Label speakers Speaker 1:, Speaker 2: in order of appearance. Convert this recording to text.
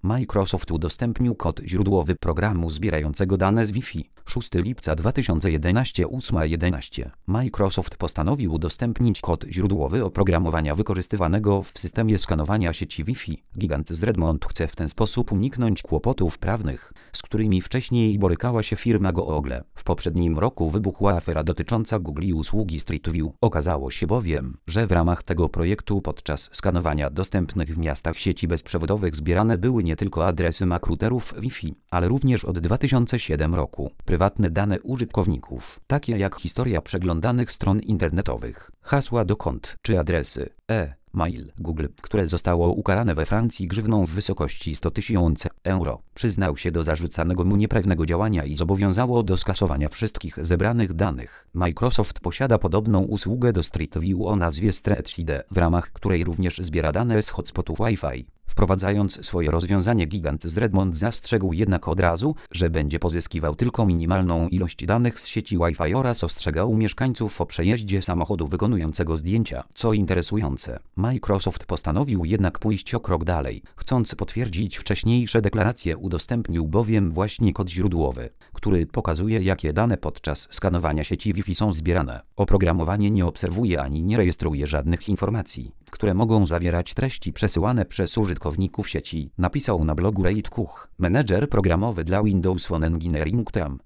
Speaker 1: Microsoft udostępnił kod źródłowy programu zbierającego dane z Wi-Fi. 6 lipca 2011 8:11. Microsoft postanowił udostępnić kod źródłowy oprogramowania wykorzystywanego w systemie skanowania sieci Wi-Fi. Gigant z Redmond chce w ten sposób uniknąć kłopotów prawnych, z którymi wcześniej borykała się firma Google. W poprzednim roku wybuchła afera dotycząca Google i usługi Street View. Okazało się bowiem, że w ramach tego projektu podczas skanowania dostępnych w miastach sieci bezprzewodowych zbierane były nie tylko adresy MAC routerów Wi-Fi, ale również od 2007 roku prywatne dane użytkowników, takie jak historia przeglądanych stron internetowych, hasła do kont czy adresy e-mail Google, które zostało ukarane we Francji grzywną w wysokości 100 000 euro. Przyznał się do zarzucanego mu nieprawnego działania i zobowiązało do skasowania wszystkich zebranych danych. Microsoft posiada podobną usługę do Street View o nazwie StreetSeed, w ramach której również zbiera dane z hotspotów Wi-Fi. Wprowadzając swoje rozwiązanie, gigant z Redmond zastrzegł jednak od razu, że będzie pozyskiwał tylko minimalną ilość danych z sieci Wi-Fi oraz ostrzegał mieszkańców o przejeździe samochodu wykonującego zdjęcia. Co interesujące, Microsoft postanowił jednak pójść o krok dalej. Chcąc potwierdzić wcześniejsze deklaracje, udostępnił bowiem właśnie kod źródłowy, który pokazuje, jakie dane podczas skanowania sieci Wi-Fi są zbierane. Oprogramowanie nie obserwuje ani nie rejestruje żadnych informacji, które mogą zawierać treści przesyłane przez użytkowników sieci, napisał na blogu Reid Kuch, menedżer programowy dla Windows Phone Engineering Team.